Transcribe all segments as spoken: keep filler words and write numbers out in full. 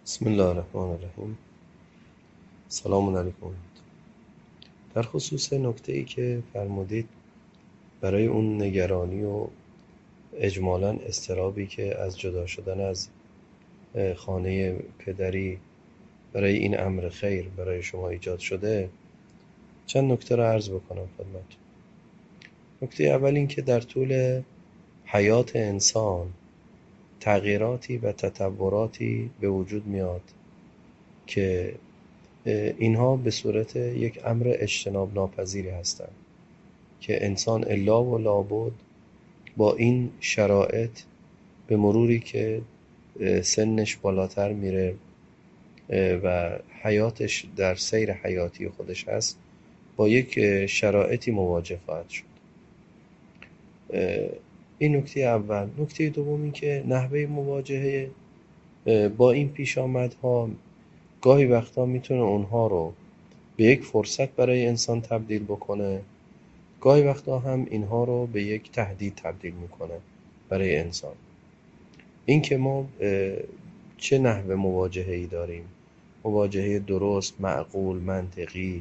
بسم الله الرحمن الرحیم. سلام علیکم. در خصوص نکته ای که فرمودید برای اون نگرانی و اجمالاً اضطرابی که از جدا شدن از خانه پدری برای این امر خیر برای شما ایجاد شده، چند نکته را عرض بکنم خدمتتون. نکته اول این که در طول حیات انسان تغییراتی و تطوراتی به وجود میاد که اینها به صورت یک امر اجتناب ناپذیری هستند که انسان الا و لابد با این شرایط به مروری که سنش بالاتر میره و حیاتش در سیر حیاتی خودش هست با یک شرایطی مواجه خواهد شد. این نکته اول. نکته دوم این که نحوه مواجهه با این پیش آمدها گاهی وقتا میتونه اونها رو به یک فرصت برای انسان تبدیل بکنه، گاهی وقتا هم اینها رو به یک تهدید تبدیل میکنه برای انسان. این که ما چه نحوه مواجهه‌ای داریم، مواجهه درست، معقول، منطقی،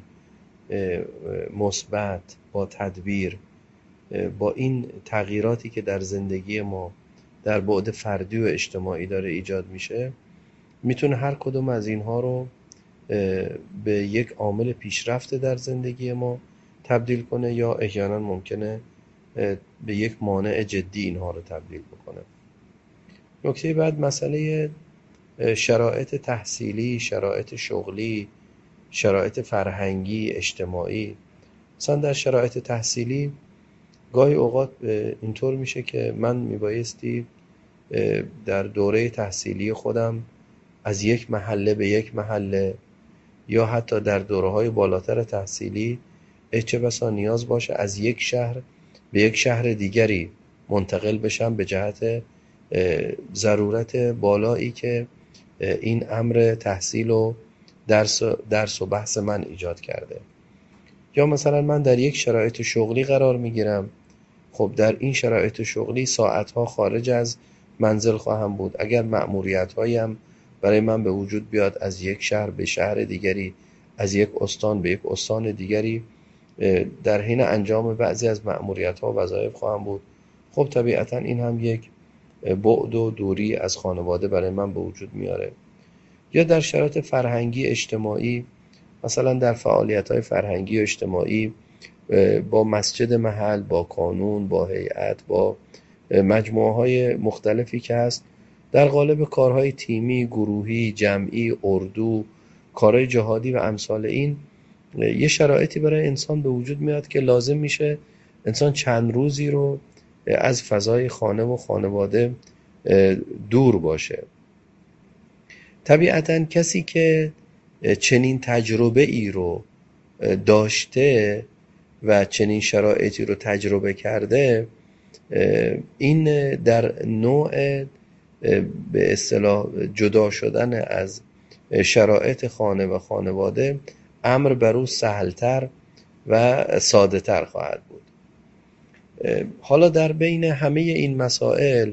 مثبت، با تدبیر با این تغییراتی که در زندگی ما در بعد فردی و اجتماعی داره ایجاد میشه، میتونه هر کدوم از اینها رو به یک عامل پیشرفت در زندگی ما تبدیل کنه یا احیانا ممکنه به یک مانع جدی اینها رو تبدیل بکنه. نکته بعد مسئله شرایط تحصیلی، شرایط شغلی، شرایط فرهنگی، اجتماعی. مثلا در شرایط تحصیلی گاهی اوقات اینطور میشه که من میبایستی در دوره تحصیلی خودم از یک محله به یک محله یا حتی در دوره‌های بالاتر تحصیلی چه بسا نیاز باشه از یک شهر به یک شهر دیگری منتقل بشم به جهت ضرورت بالایی که این امر تحصیل و درس, درس و بحث من ایجاد کرده. یا مثلا من در یک شرایط شغلی قرار میگیرم، خب در این شرایط شغلی ساعتها خارج از منزل خواهم بود. اگر مأموریت هایی هم برای من به وجود بیاد از یک شهر به شهر دیگری، از یک استان به یک استان دیگری، در حین انجام بعضی از مأموریت ها و وظایف خواهم بود. خب طبیعتا این هم یک بعد و دوری از خانواده برای من به وجود میاره. یا در شرایط فرهنگی اجتماعی، مثلا در فعالیت های فرهنگی و اجتماعی با مسجد محل، با کانون، با هیئت، با مجموعه های مختلفی که هست، در قالب کارهای تیمی، گروهی، جمعی، اردو، کارهای جهادی و امثال این، یه شرایطی برای انسان به وجود میاد که لازم میشه انسان چند روزی رو از فضای خانه و خانواده دور باشه. طبیعتاً کسی که چنین تجربه ای رو داشته و چنین شرایطی رو تجربه کرده، این در نوع به اصطلاح جدا شدن از شرایط خانه و خانواده امر بر او سهلتر و ساده تر خواهد بود. حالا در بین همه این مسائل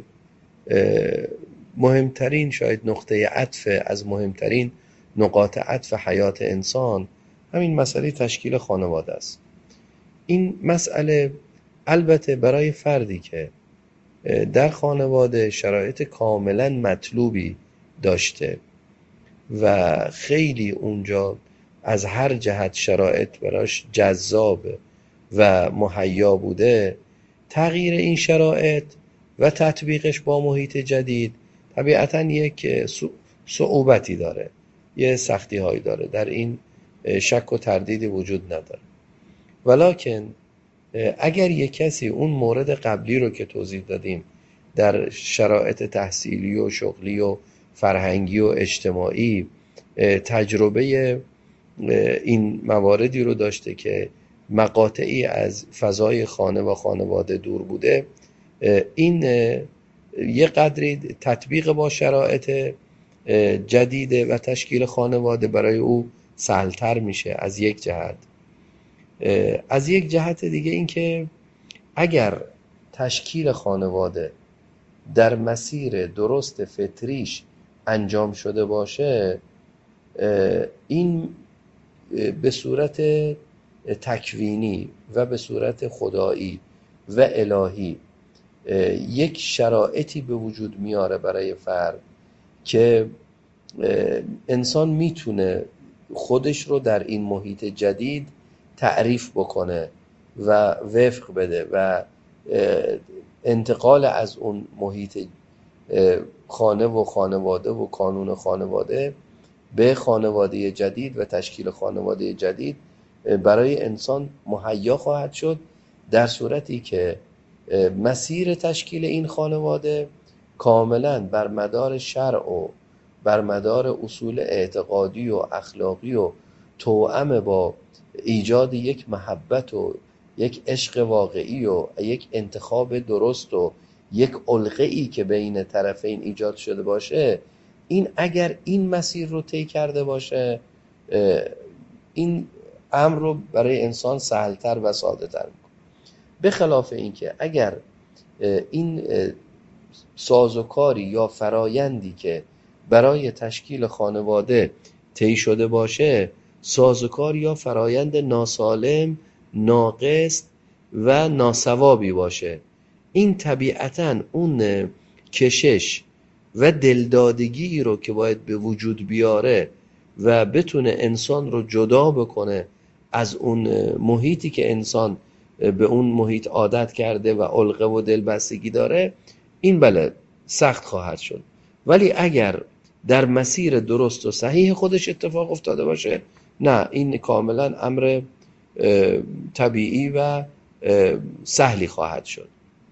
مهمترین، شاید نقطه عطف از مهمترین نقاط عطف حیات انسان همین مسئله تشکیل خانواده است. این مسئله البته برای فردی که در خانواده شرایط کاملا مطلوبی داشته و خیلی اونجا از هر جهت شرایط براش جذاب و مهیا بوده، تغییر این شرایط و تطبیقش با محیط جدید طبیعتاً یک صعوبتی داره، یه سختی هایی داره، در این شک و تردیدی وجود نداره. ولکن اگر یک کسی اون مورد قبلی رو که توضیح دادیم در شرایط تحصیلی و شغلی و فرهنگی و اجتماعی تجربه این مواردی رو داشته که مقاطعی از فضای خانه و خانواده دور بوده، این یه قدری تطبیق با شرایط جدید و تشکیل خانواده برای او سهلتر میشه از یک جهت. از یک جهت دیگه این که اگر تشکیل خانواده در مسیر درست فطریش انجام شده باشه، این به صورت تکوینی و به صورت خدایی و الهی یک شرایطی به وجود میاره برای فرد که انسان میتونه خودش رو در این محیط جدید تعریف بکنه و وفق بده و انتقال از اون محیط خانه و خانواده و کانون خانواده به خانواده جدید و تشکیل خانواده جدید برای انسان مهیا خواهد شد، در صورتی که مسیر تشکیل این خانواده کاملا بر مدار شرع و بر مدار اصول اعتقادی و اخلاقی و توأم با ایجاد یک محبت و یک عشق واقعی و یک انتخاب درست و یک علقه‌ای که بین طرفین ایجاد شده باشه، این اگر این مسیر رو طی کرده باشه، این امر رو برای انسان سهلتر و ساده تر میکنه. به خلاف اینکه اگر این سازوکاری یا فرایندی که برای تشکیل خانواده طی شده باشه سازوکار یا فرایند ناسالم، ناقص و ناسوابی باشه، این طبیعتاً اون کشش و دلدادگی رو که باید به وجود بیاره و بتونه انسان رو جدا بکنه از اون محیطی که انسان به اون محیط عادت کرده و علقه و دلبستگی داره، این بله سخت خواهد شد. ولی اگر در مسیر درست و صحیح خودش اتفاق افتاده باشه، نه، این کاملا امر طبیعی و سهلی خواهد شد.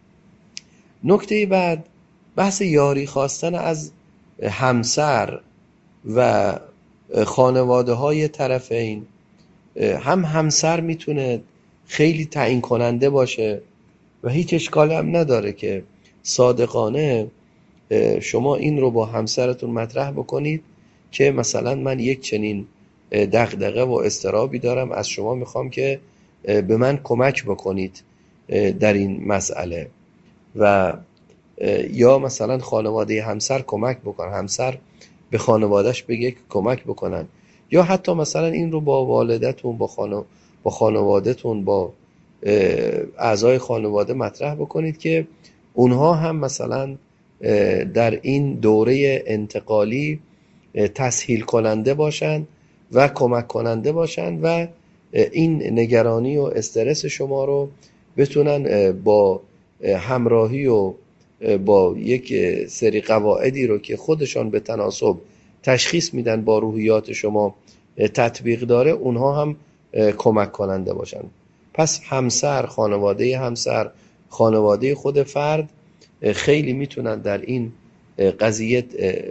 نکته بعد بحث یاری خواستن از همسر و خانواده های طرفین. هم همسر میتونه خیلی تعیین کننده باشه و هیچ اشکالی هم نداره که صادقانه شما این رو با همسرتون مطرح بکنید که مثلا من یک چنین دغدغه و اضطرابی دارم، از شما میخوام که به من کمک بکنید در این مسئله، و یا مثلا خانواده همسر کمک بکنن، همسر به خانوادهش بگه که کمک بکنن، یا حتی مثلا این رو با والدتون، با خانو با خانوادهتون، با اعضای خانواده مطرح بکنید که اونها هم مثلا در این دوره انتقالی تسهیل کننده باشن و کمک کننده باشن و این نگرانی و استرس شما رو بتونن با همراهی و با یک سری قواعدی رو که خودشان به تناسب تشخیص میدن با روحیات شما تطبیق داره، اونها هم کمک کننده باشن. پس همسر، خانواده همسر، خانواده خود فرد خیلی میتونن در این قضیه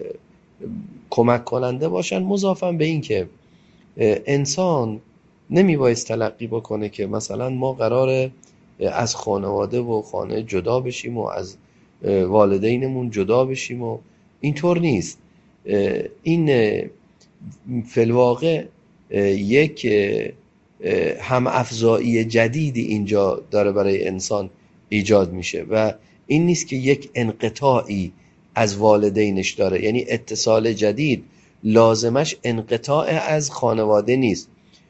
کمک کننده باشن. مضافاً به این که انسان نمیبایست تلقی بکنه که مثلا ما قراره از خانواده و خانه جدا بشیم و از والدینمون جدا بشیم و اینطور نیست. این فی الواقع یک هم افزایی جدیدی اینجا داره برای انسان ایجاد میشه و این نیست که یک انقطاعی از والدینش داره، یعنی اتصال جدید لازمش انقطاع از خانواده نیست.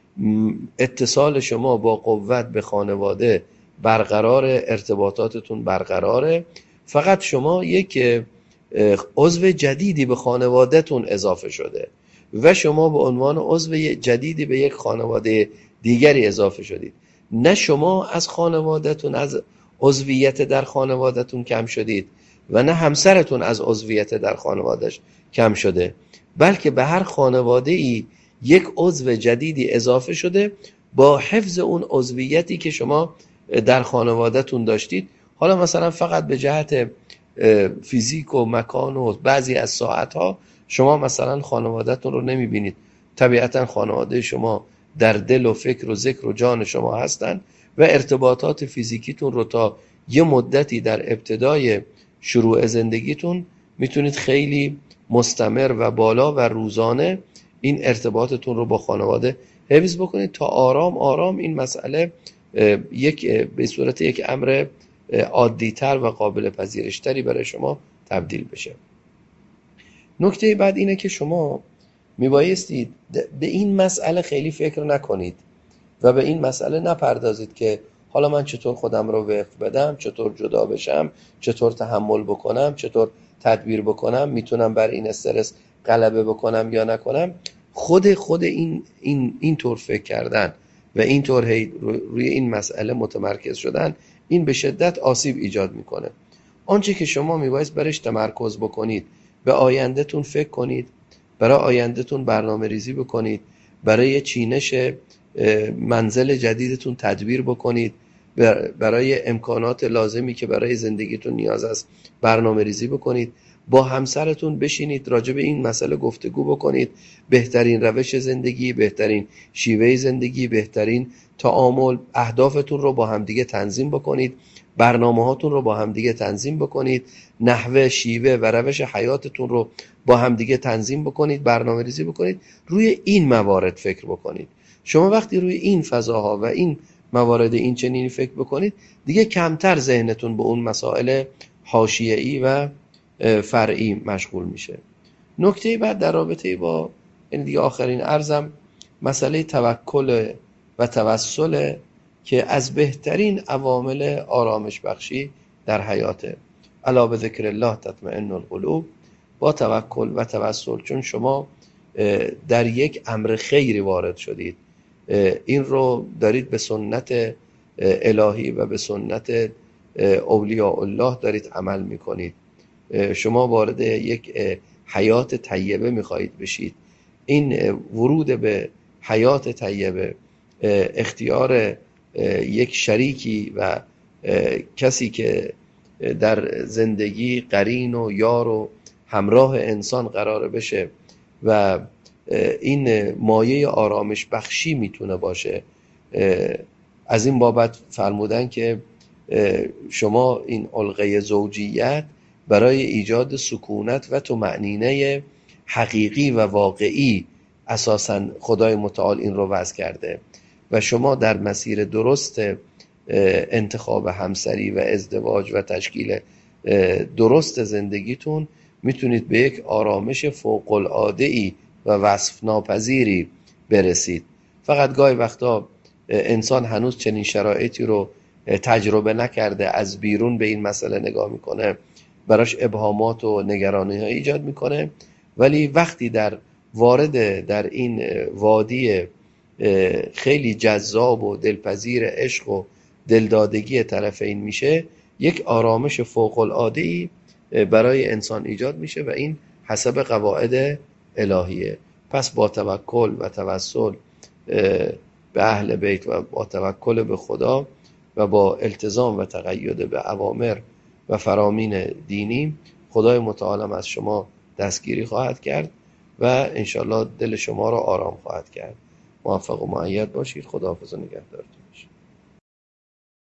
اتصال شما با قوت به خانواده برقرار، ارتباطاتتون برقراره، فقط شما یک عضو جدیدی به خانوادهتون اضافه شده و شما به عنوان عضو جدیدی به یک خانواده دیگری اضافه شدید. نه شما از خانوادهتون، از عضویت در خانوادهتون کم شدید و نه همسرتون از عضویت در خانوادهش کم شده، بلکه به هر خانواده ای یک عضو جدیدی اضافه شده با حفظ اون عضویتی که شما در خانوادهتون داشتید. حالا مثلا فقط به جهت فیزیک و مکان و بعضی از ساعتها شما مثلا خانوادهتون رو نمیبینید، طبیعتا خانواده شما در دل و فکر و ذکر و جان شما هستن و ارتباطات فیزیکیتون رو تا یه مدتی در ابتدای شروع زندگیتون میتونید خیلی مستمر و بالا و روزانه این ارتباطتون رو با خانواده حفظ بکنید تا آرام آرام این مسئله یک به صورت یک امر عادی‌تر و قابل پذیرش‌تری برای شما تبدیل بشه. نکته بعد اینه که شما میبایستید به این مسئله خیلی فکر نکنید و به این مسئله نپردازید که حالا من چطور خودم رو وقف بدم، چطور جدا بشم، چطور تحمل بکنم، چطور تدبیر بکنم، میتونم بر این استرس غلبه بکنم یا نکنم. خود خود این این این طور فکر کردن و این طور روی این مسئله متمرکز شدن، این به شدت آسیب ایجاد میکنه. آنچه که شما میبایست برش تمرکز بکنید، به آیندهتون فکر کنید، برای آیندهتون برنامه ریزی بکنید، برای چینش منزل جدیدتون تدبیر بکنید، برای امکانات لازمی که برای زندگیتون نیاز است برنامه ریزی بکنید، با همسرتون بشینید راجع به این مسئله گفتگو بکنید، بهترین روش زندگی، بهترین شیوه زندگی، بهترین تعامل، اهدافتون رو با همدیگه تنظیم بکنید، برنامه هاتون رو با همدیگه تنظیم بکنید، نحوه، شیوه و روش حیاتتون رو با همدیگه تنظیم بکنید، برنامه ریزی بکنید، روی این موارد فکر بکنید. شما وقتی روی این فضاها و این موارد این چنینی فکر بکنید، دیگه کمتر ذهنتون به اون مسائل حاشیه‌ای و فرعی مشغول میشه. نکته بعد در رابطه با این دیگه آخرین عرضم، مسئله توکل و توسل که از بهترین عوامل آرامش بخشی در حیاته. الا به ذکر الله تطمئن القلوب. با توکل و توسل، چون شما در یک امر خیری وارد شدید، این رو دارید به سنت الهی و به سنت اولیاء الله دارید عمل میکنید. شما وارد یک حیات طیبه میخواهید بشید. این ورود به حیات طیبه، اختیار یک شریکی و کسی که در زندگی قرین و یار و همراه انسان قرار بشه و این مایه آرامش بخشی میتونه باشه. از این بابت فرمودن که شما این علقه زوجیت برای ایجاد سکونت و طمأنینه حقیقی و واقعی اساساً خدای متعال این رو وضع کرده و شما در مسیر درست انتخاب همسری و ازدواج و تشکیل درست زندگیتون میتونید به یک آرامش فوق العاده‌ای و وصف ناپذیری برسید. فقط گاهی وقتا انسان هنوز چنین شرایطی رو تجربه نکرده، از بیرون به این مسئله نگاه میکنه، براش ابهامات و نگرانی ها ایجاد میکنه، ولی وقتی در وارد در این وادی خیلی جذاب و دلپذیر عشق و دلدادگی طرفین میشه، یک آرامش فوق العاده‌ای برای انسان ایجاد میشه و این حسب قواعد الهیه. پس با توکل و توسل به اهل بیت و با توکل به خدا و با التزام و تقید به اوامر و فرامین دینی، خدای متعال از شما دستگیری خواهد کرد و انشالله دل شما را آرام خواهد کرد. موفق و مؤید باشید. خداحافظ و نگهدارتون.